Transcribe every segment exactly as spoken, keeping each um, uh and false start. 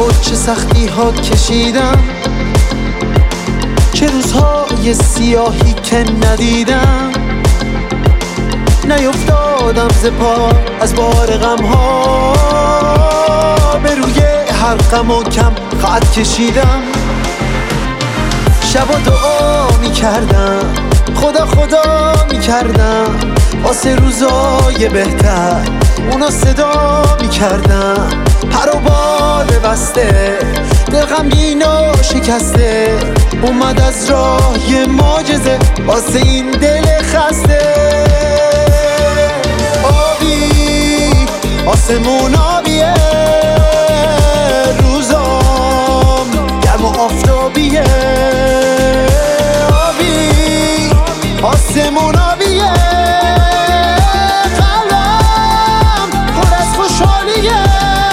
و چه سختی ها کشیدم، چه روزهای سیاهی که ندیدم. نیفتادم ز پا از بار غم ها، به روی هر غم و کم خط کشیدم. شب و دعا می کردم، خدا خدا می کردم، واسه روزای بهتر اونا صدا می کردم. پر و بال بسته، دل غمگین و شکسته، اومد از راه یه معجزه واسه این دل خسته. آبی آسمون آبیه، روزام گرم و آفتابیه. آبی آسمون آبیه، قلبم پر از خوشحالیه.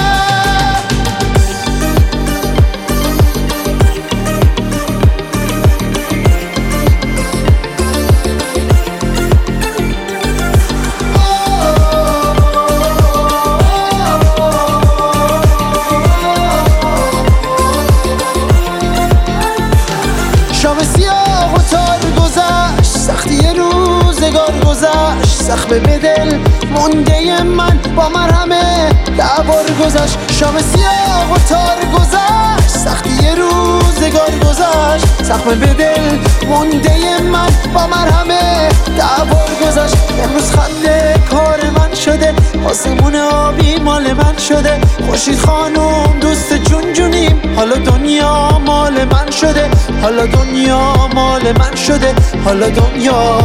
شام سیاه و تار گذشت، سختی روزگار گذشت، زخم به دل مونده من با مرهمه دعوار گذشت. شام سیاه و تار گذشت، سختی روزگار گذشت، زخم به دل مونده من با مرهمه دعوار گذشت. امروز خنده کار من شده، آسمون آبی مال من شده. خورشید خانوم دوست جون جونیم، حالا دنیا مال من شده، حالا دنیا مال من شده، حالا دنیا.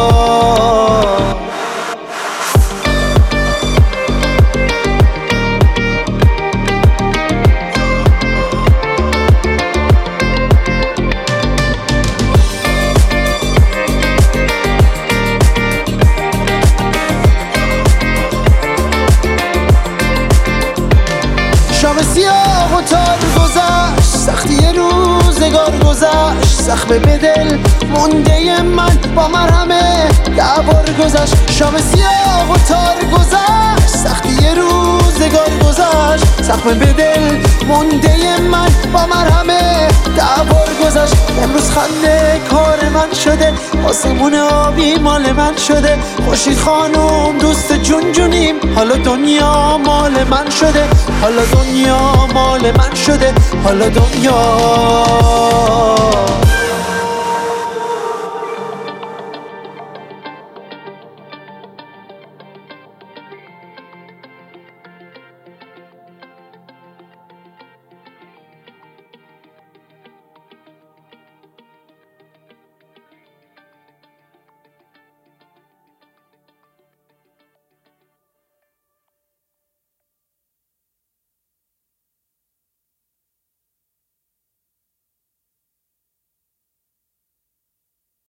شام سیاه و تار گذشت، سختی روزگار گذشت، زخم به دل مونده من با مرهمه دعوار گذشت. شام سیاه و تار گذشت، سختی روزگار گذشت، زخم به دل مونده من با مرهمه دعوار گذشت. امروز خنده کار من شده، آسمون آبی مال من شده. خورشید خانوم دوست جون جونیم، حالا دنیا مال من شده، حالا دنیا مال من شده، حالا دنیا.